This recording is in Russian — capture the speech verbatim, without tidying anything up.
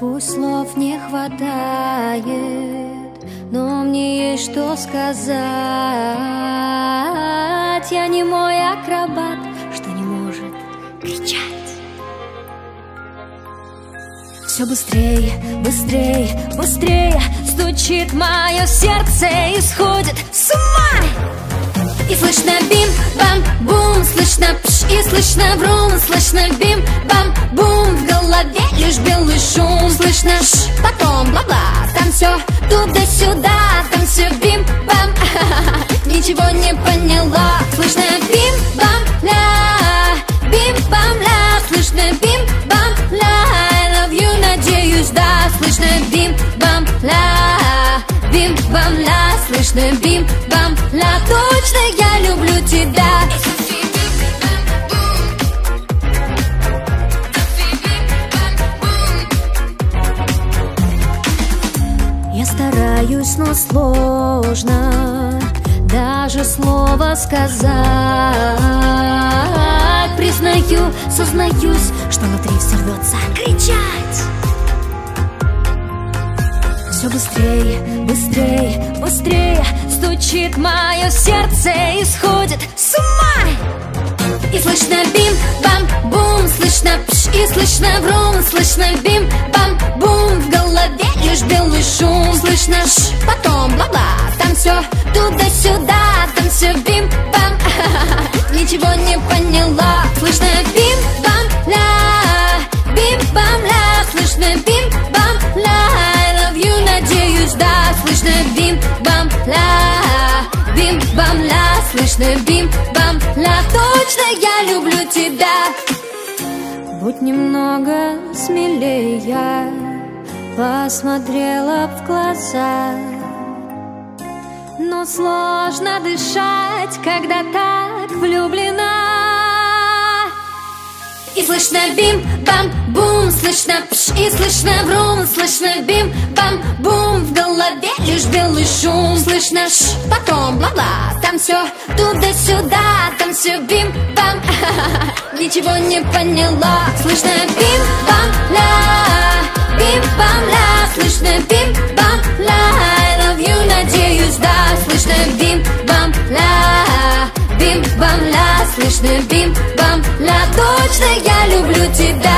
Пусть слов не хватает, но мне есть что сказать. Я не мой акробат, что не может кричать. Все быстрее, быстрее, быстрее стучит мое сердце и сходит с ума. И слышно бим-бам-бум, слышно пш, и слышно врум, слышно бим-бам-бум, в голове лишь белый шум. Слышно ш, потом бла-бла, там все туда-сюда, там все бим-бам, ничего не поняла. Слышно бим-бам-ля, бим-бам-ля, слышно бим-бам-ля, I love you, надеюсь, да. Слышно бим-бам-ля, бим-бам-ля, слышно бим-бам-ля, точно я люблю тебя. Я стараюсь, но сложно даже слово сказать. Признаю, сознаюсь, что внутри все рвется кричать. Все быстрее, быстрее, быстрее стучит мое сердце и сходит с ума. И слышно бим-бам-бум, слышно пш, и слышно врум, слышно бим-бам-бум, в голове лишь белый шум. Слышно ш, потом бла-бла, там все туда-сюда, там все бим-бам, ничего не поняла. Слышно бим-бам-ля, бим-бам-ля, слышно бим-бам-ля, I love you, надеюсь, да. Слышно бим-бам-ля, бим-бам-ля, слышно бим-бам-ля, точно я люблю тебя. Будь немного смелее, я посмотрела в глаза. Но сложно дышать, когда так влюблена. И слышно бим-бам-бум, слышно пш, и слышно врум, слышно бим-бам-бум, в голове лишь белый шум. Слышно ш, потом бла-бла, там все туда-сюда, там все бим-бам, ничего не поняла. Слышно бим-бам-ля, бим-бам-ля, слышно бим-бам-ля, I love you, надеюсь, да. Слышно бим-бам-ля, бим-бам-ля, слышно бим-бам-ля, точно я люблю тебя.